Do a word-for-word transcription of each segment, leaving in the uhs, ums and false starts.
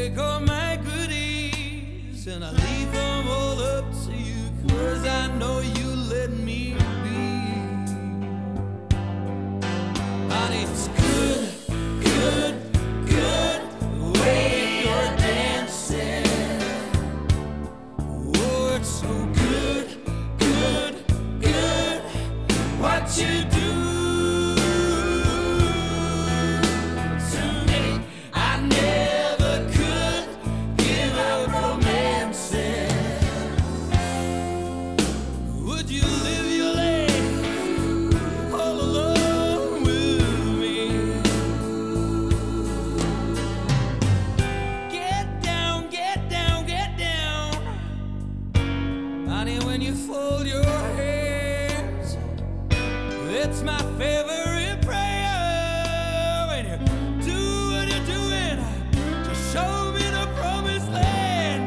take all my goodies and I leave them all up to you, 'cause I know you let me be. And it's good, good, good the way you're dancing. Oh, it's so good, good, good what you do. When you fold your hands, it's my favorite prayer. When you do what you're doing to show me the promised land.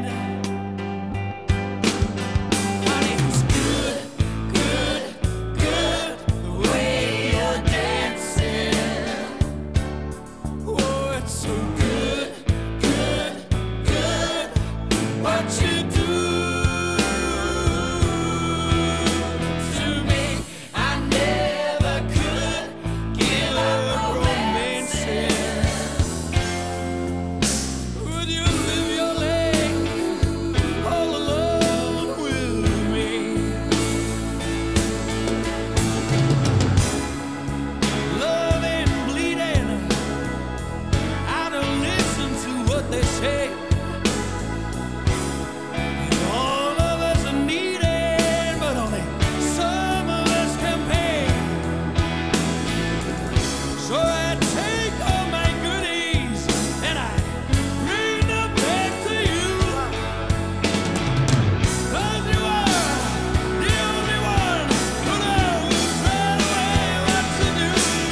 Honey, it's good, good, good the way you're dancing. Oh, it's so good, good, good what you do. They say all of us are needed, but only some of us can pay. So I take all my goodies and I bring them back to you, 'cause you are the only one who knows right away what to do.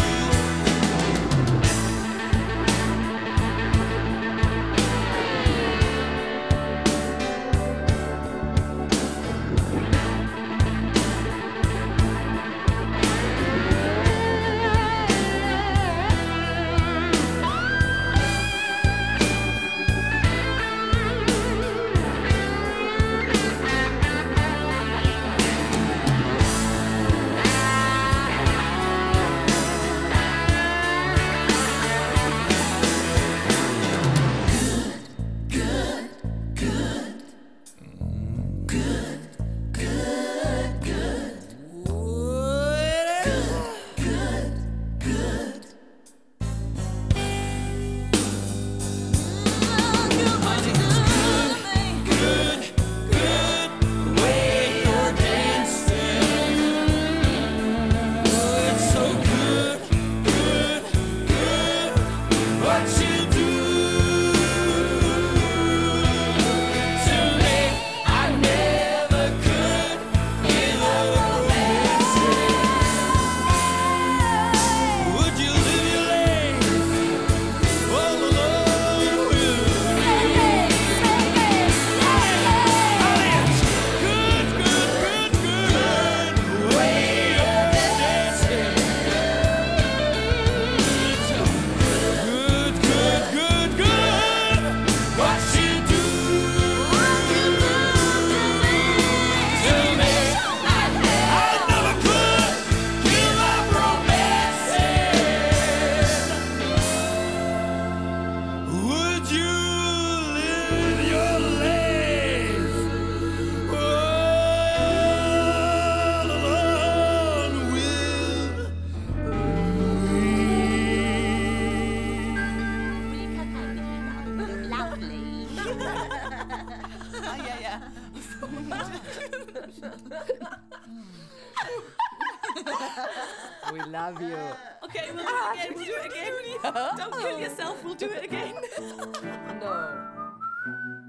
We love you. Okay, we'll do it again. We'll do it again. Don't kill yourself. We'll do it again. No.